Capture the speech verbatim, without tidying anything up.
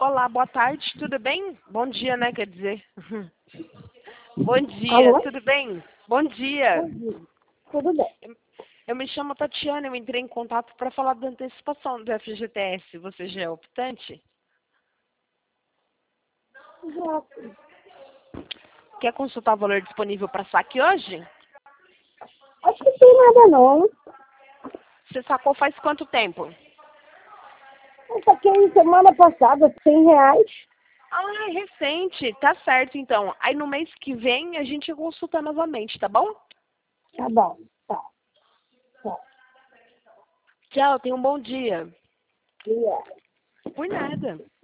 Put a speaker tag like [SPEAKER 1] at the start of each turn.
[SPEAKER 1] Olá, boa tarde, tudo bem? Bom dia, né, quer dizer. Bom dia,
[SPEAKER 2] Alô?
[SPEAKER 1] tudo bem? Bom dia.
[SPEAKER 2] Bom dia. Tudo bem.
[SPEAKER 1] Eu eu me chamo Tatiana, eu entrei em contato para falar da antecipação do F G T S. Você já é optante?
[SPEAKER 2] Já,
[SPEAKER 1] Quer consultar o valor disponível para saque hoje?
[SPEAKER 2] acho que tem nada não.
[SPEAKER 1] Você sacou faz quanto tempo?
[SPEAKER 2] Eu saquei semana passada cem reais.
[SPEAKER 1] Ah, é recente. Tá certo, então. Aí no mês que vem a gente consulta novamente, tá bom?
[SPEAKER 2] Tá bom. Tá. Tá.
[SPEAKER 1] Tchau, tenha um bom dia.
[SPEAKER 2] Yeah.
[SPEAKER 1] Por nada.